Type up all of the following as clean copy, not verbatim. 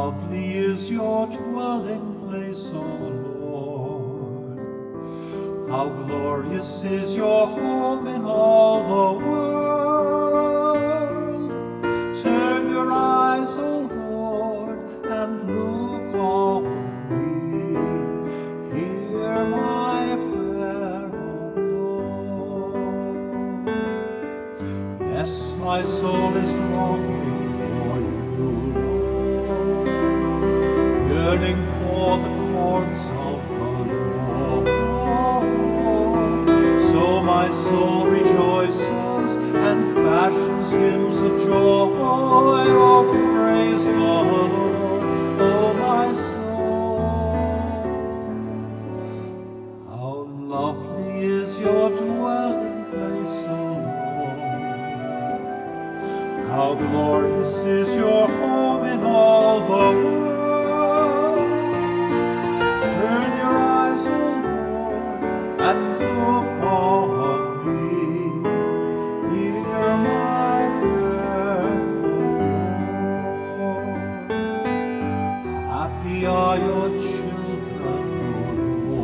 lovely is your dwelling place, O Lord. How glorious is your home in all the world. Turn your eyes, O Lord, and look on me. Hear my prayer, O Lord. Yes, my soul is longing for you, Lord, yearning for the courts of the Lord. So my soul rejoices and fashions hymns of joy. Oh, praise the Lord, oh my soul. How lovely is your dwelling place, O Lord. How glorious is your home in all the world. Turn your eyes, O Lord, and look on me. Hear my prayer, O Lord. Happy are your children, O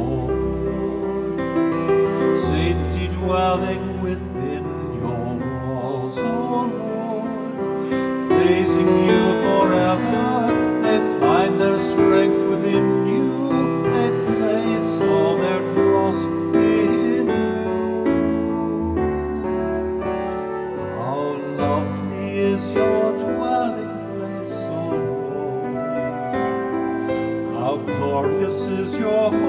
Lord, safety dwelling within your walls, O Lord. Praising you forever, they find their strength within you. They place all their trust in you. How lovely is your dwelling place, O Lord. How glorious is your home